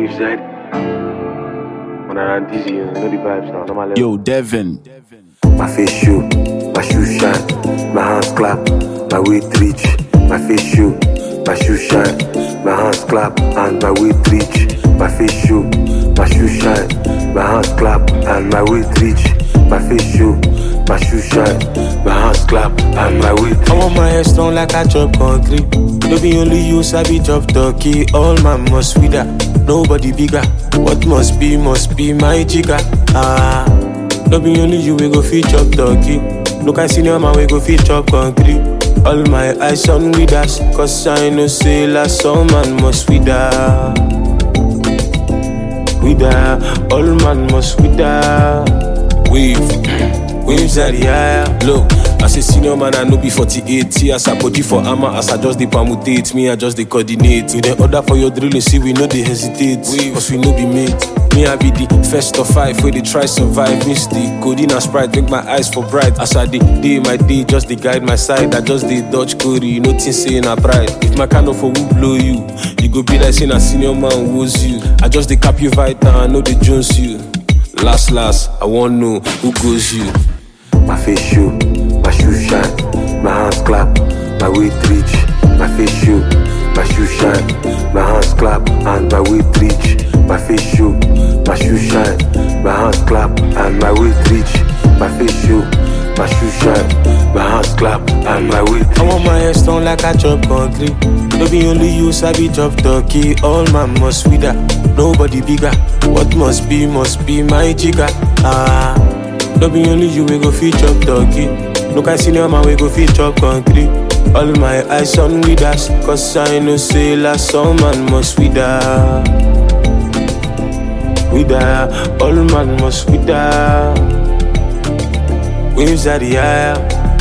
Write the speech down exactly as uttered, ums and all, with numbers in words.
we've said. When I'm dizzy, you know the vibes now. Normal level. Yo, Devin. My face show, my shoe shine, my hands clap, my weight reach. My face show, my shoe shine, my hands clap, and my weight reach. My face show, my shoe shine, my hands clap, and my weight reach. My face show, my shoe shine, my hands clap, and my weight reach. I want my hair strong like I chop concrete. No be only you, sabi chop turkey. All man must with that, nobody bigger. What must be, must be my jigger. Ah, no be only you, we go fit chop turkey. Look, I senior man, we go fit chop concrete. All my eyes on with us, cause I know say last some man must with that. With that, all man must with that. Wave, waves at the air. Look, as a senior man, I know be forty-eight. As I body for armor, as I just the permutate. Me, I just the coordinate. We then order for your drilling, see we know they hesitate. Wave, cause we know be made. Me, I be the first of five, where they try survive. Mystic, codeine and Sprite, make my eyes for bright. As I day, day my day, just the guide my side. I just the dodge Corey, you know things saying I pride. If my kind of for will blow you, you go be like saying a senior man woes you. I just the cap you right now, I know they jones you. Last, last, I want know who goes you. My face show, my shoe shine, my hands clap, my weight reach. My face show, my shoe shine, my hands clap, and my weight reach. My face show, my shoe shine, my hands clap, and my weight reach. My face show, my shoe shine, my hands clap, and my weight reach. I want my hair strong like I chop concrete. No be only you, sabi chop turkey. All man must with that, nobody bigger. What must be, must be my jigger. Ah, no be only you, we go fit chop turkey. Look, I senior man, we go fit chop concrete. All my eyes on with us, cause I know say last some man must with that. With that, all man must with that. Waves at the air.